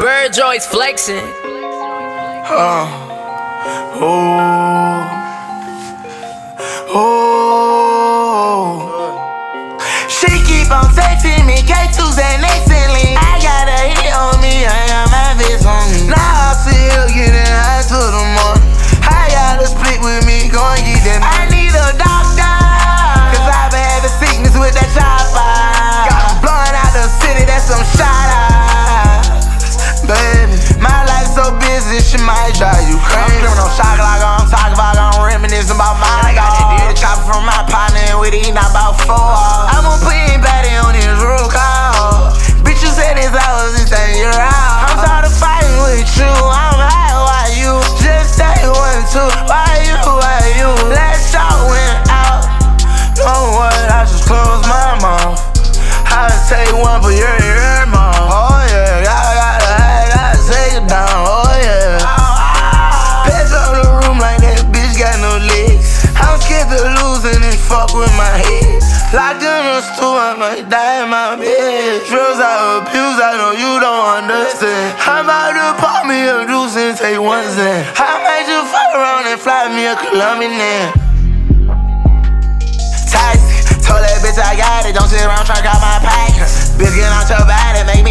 Bird Joy's flexing. She keep on texting me, K2s and excellent. I got a hit on me, I got my bitch on me. Now I still getting high to the morning. I got a split with me, go and get them. I need a doctor, cause I been having sickness with that chopper. Got them blowing out the city, that's some shout-outs. Baby, my life so busy, she might drive you crazy. I'm criminal shock like I'm talking about, I'm reminiscing about mine. I got that deal chopper from my partner, and we eating about 4 hours. I'm gonna put him body on his roll call. Bitch, you said this hours, this ain't your house. I'm tired of fighting with you, I'm high, why you? Just say 1, 2, why you? Last shot went out. Don't worry, I just closed my mouth. I would take one, but you're your mom. Oh yeah, I gotta take it down. Oh yeah. Pass up the room like that bitch got no legs. I'm scared to lose and then fuck with my head. Locked in the stool, I might die in my bed. Drugs I abuse, I know you don't understand. I'm about to pop me a deuce and take 1 cent. I might just fuck around and fly me a Colombian. Toxic, told that bitch I got it. Don't sit around trying to got my pack. Bitch, get out your body, make me